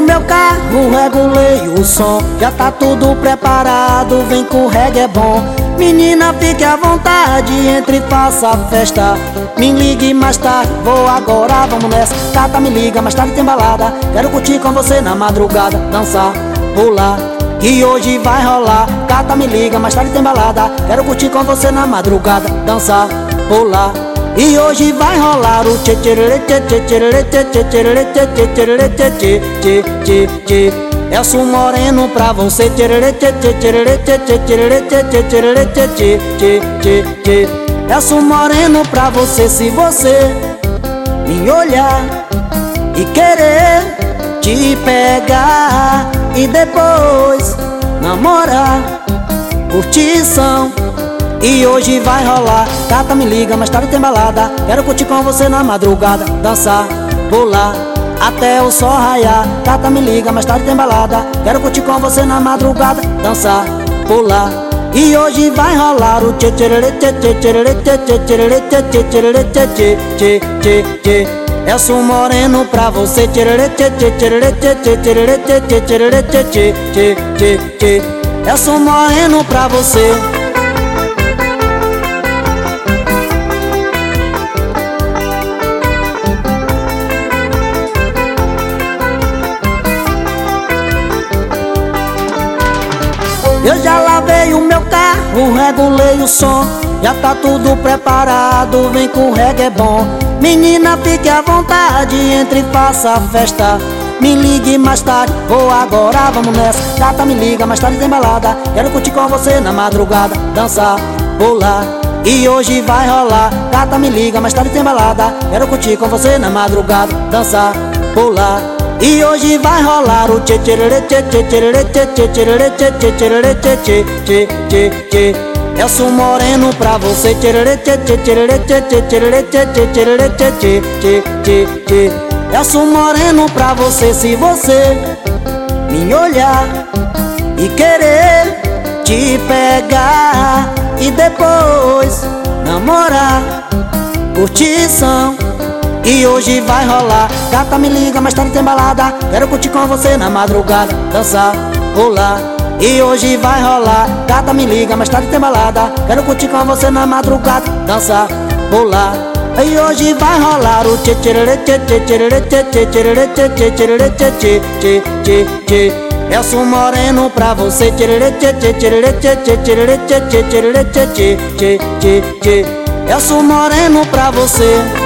meu carro, regulei o som. Já tá tudo preparado, vem que o reggae é bom. Menina, fique à vontade, entre e faça a festa. Me ligue mais tarde, vou agora, vamos nessa. Gata, me liga, mais tarde tem balada. Quero curtir com você na madrugada, dançar, pular, que hoje vai rolar. Gata, me liga, mais tarde tem balada. Quero curtir com você na madrugada, dançar, pular, e hoje vai rolar o tchê tchê tchê tchê tchê tchê tchê tchê tchê tchê tchê tchê tchê. Elso Moreno pra você, tchê tchê tchê tchê tchê tchê tchê tchê tchê tchê tchê tchê. Elso Moreno pra você, se você me olhar e querer te pegar e depois namorar, curtição, e hoje vai rolar. Gata, me liga, mais tarde tem balada. Quero curtir com você na madrugada, dançar, pular, até o sol raiar. Gata, me liga, mais tarde tem balada. Quero curtir com você na madrugada, dançar, pular, e hoje vai rolar o tchê tchê tchê tchê tchê tchê tchê tchê tchê tchê tchê. Elso Moreno pra você, tchê tchê tchê tchê tchê tchê tchê tchê tchê tchê tchê. Elso Moreno pra você. Eu já lavei o meu carro, regulei o som. Já tá tudo preparado, vem que o reggae é bom. Menina, fique à vontade, entre e faça a festa. Me ligue mais tarde, ou agora, vamos nessa. Gata, me liga, mais tarde tem balada. Quero curtir com você na madrugada, dançar, pular, e hoje vai rolar. Gata, me liga, mais tarde tem balada. Quero curtir com você na madrugada, dançar, pular, e hoje vai rolar o tchê tchê tchê tchê tchê tchê tchê tchê tchê tchê tchê tchê. Elso Moreno pra você, tchê tchê tchê tchê tchê tchê tchê tchê tchê tchê tchê. Elso Moreno pra você, se você me olhar e querer te pegar e depois namorar, curtição, e hoje vai rolar. Gata, me liga, mais tarde tem balada. Quero curtir com você na madrugada, dançar, pular, e hoje vai rolar. Gata, me liga, mais tarde tem balada. Quero curtir com você na madrugada, dançar, pular, e hoje vai rolar o tchê tchê tchê tchê tchê tchê tchê tchê tchê tchê tchê tchê. Elso Moreno pra você, tchê tchê tchê tchê tchê tchê tchê tchê tchê tchê tchê tchê tchê. Elso Moreno pra você.